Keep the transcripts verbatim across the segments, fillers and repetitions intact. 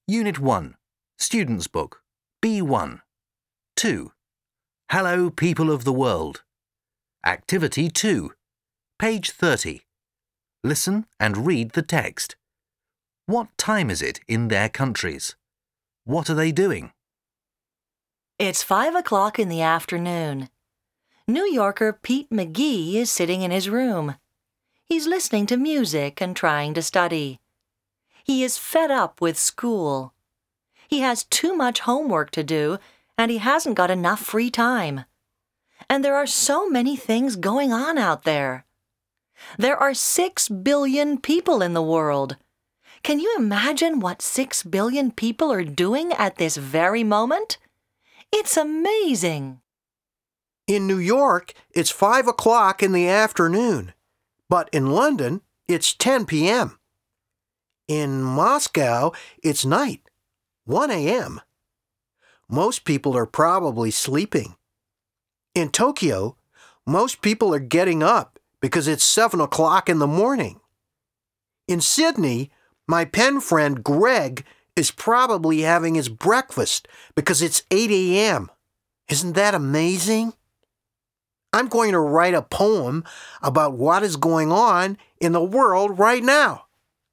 Unit one, Student's Book, B one. two. Hello, people of the world. Activity two, page thirty. Listen and read the text. What time is it in their countries? What are they doing? It's five o'clock in the afternoon. New Yorker Pete McGee is sitting in his room. He's listening to music and trying to study. He is fed up with school. He has too much homework to do, and he hasn't got enough free time. And there are so many things going on out there. There are six billion people in the world. Can you imagine what six billion people are doing at this very moment? It's amazing. In New York, it's five o'clock in the afternoon, but in London, it's ten p.m. In Moscow, it's night, one a.m. Most people are probably sleeping. In Tokyo, most people are getting up because it's seven o'clock in the morning. In Sydney, my pen friend Greg is probably having his breakfast because it's eight a.m. Isn't that amazing? I'm going to write a poem about what is going on in the world right now.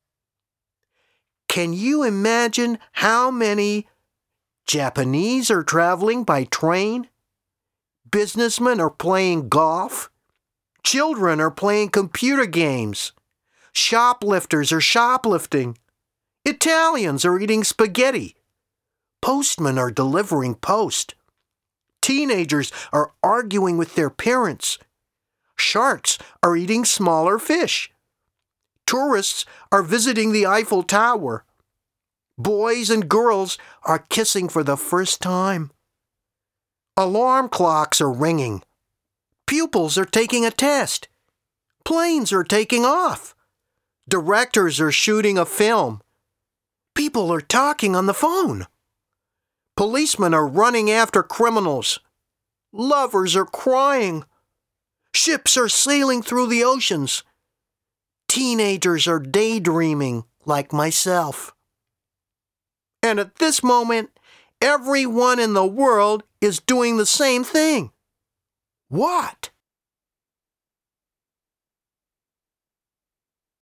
Can you imagine how many Japanese are traveling by train? Businessmen are playing golf. Children are playing computer games. Shoplifters are shoplifting. Italians are eating spaghetti. Postmen are delivering post. Teenagers are arguing with their parents. Sharks are eating smaller fish. Tourists are visiting the Eiffel Tower. Boys and girls are kissing for the first time. Alarm clocks are ringing. Pupils are taking a test. Planes are taking off. Directors are shooting a film. People are talking on the phone. Policemen are running after criminals. Lovers are crying. Ships are sailing through the oceans. Teenagers are daydreaming like myself. And at this moment, everyone in the world is doing the same thing. What?